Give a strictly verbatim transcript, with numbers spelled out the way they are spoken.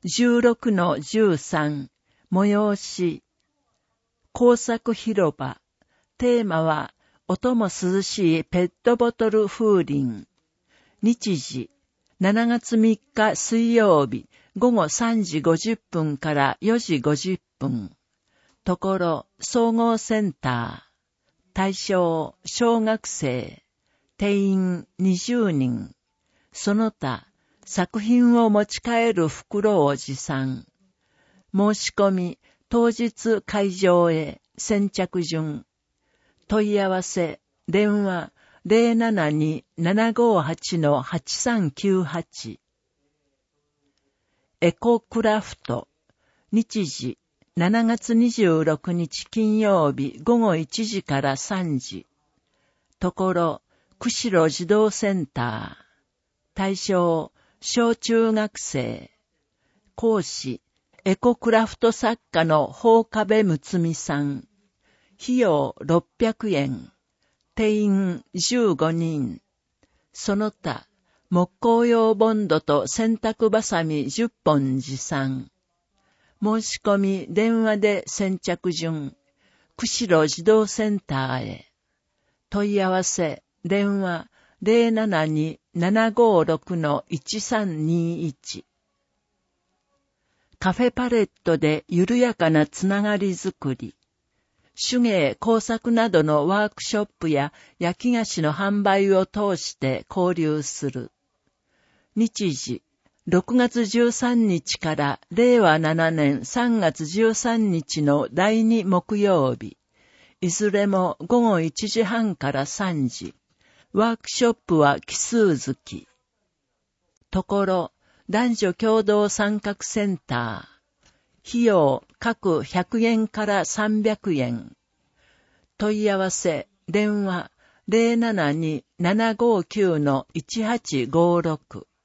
じゅうろくのじゅうさん、催し、工作広場。テーマは、音も涼しいペットボトル風鈴。日時、しちがつみっか水曜日、午後さんじごじゅっぷんからよじごじゅっぷん。ところ、総合センター。対象、小学生。定員にじゅうにん。その他、作品を持ち帰る袋を持参。申し込み、当日会場へ先着順。問い合わせ、電話 ゼロななに ななごはち はちさんきゅうはち。エコクラフト。日時、しちがつにじゅうろくにち金曜日午後いちじからさんじ。ところ、釧路児童センター。対象、小中学生。講師、エコクラフト作家の法壁睦美さん。費用ろっぴゃくえん。定員じゅうごにん。その他、木工用ボンドと洗濯バサミじゅっぽん持参。申し込み電話で先着順。釧路児童センターへ。問い合わせ、電話 ゼロななに ななごろく いちさんにいち。カフェパレットで緩やかなつながりづくり。手芸工作などのワークショップや焼き菓子の販売を通して交流する。日時、ろくがつじゅうさんにちかられいわななねんさんがつじゅうさんにちのだいに木曜日。いずれもごごいちじはんからさんじ。ワークショップは奇数月。ところ、男女共同参画センター。費用、各ひゃくえんからさんびゃくえん。問い合わせ、電話 ゼロななに ななごきゅう いちはちごろく。